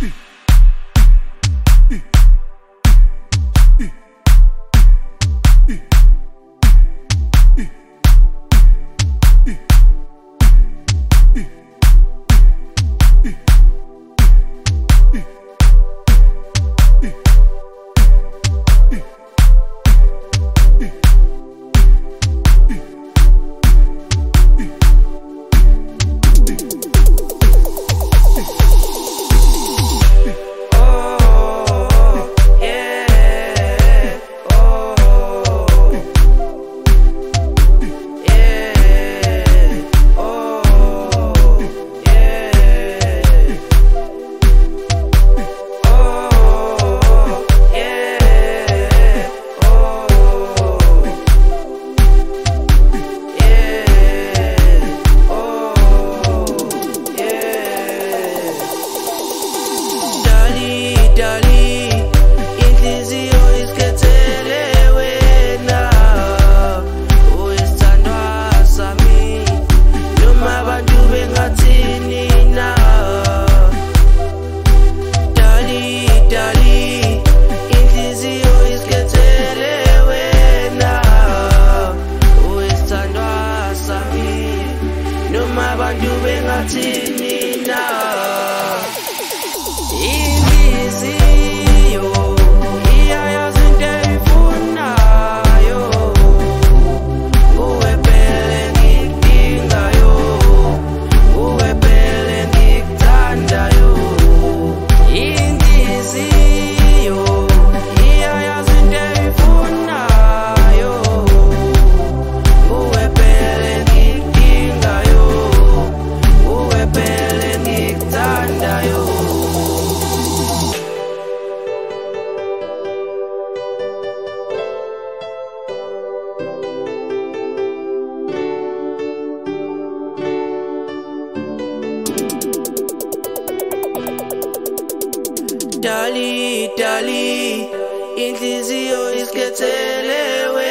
Dali, dali, inhliziyo isikhethele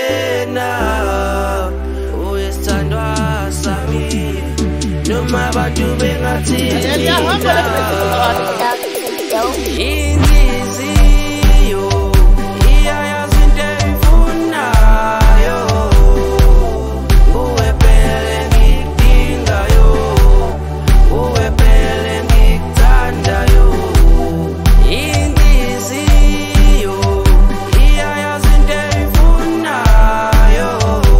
wena, uyesithandwa sami, noma abantu bengathini. Inhliziyo iyayazi into eyifunayo, uwe phela engikudingayo, uwe phela engikuthandayo. Inhliziyo iyayazi into eyifunayo,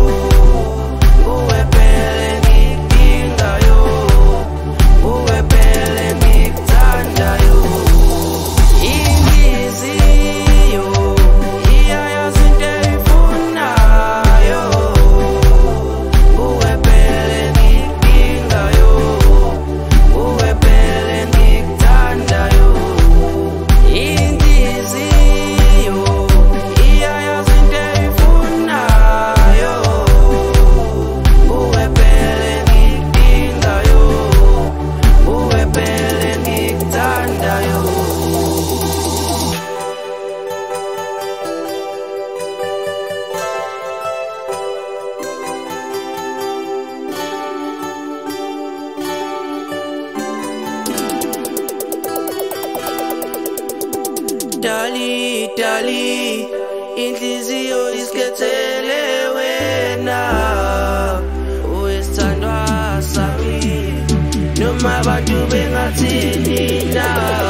uwe phela engikudingayo, uwe phela engikuthandayo. Inhliziyo iyayazi into eyifunayo, uwe phela engikudingayo, uwe phela engikuthandayo. Inhliziyo iyayazi into eyifunayo, uwe phela engikudingayo, uwe phela engikuthandayo. Dali, dali, inhliziyo isikhethele wena, uyesithandwa sami, noma abantu bengathini na.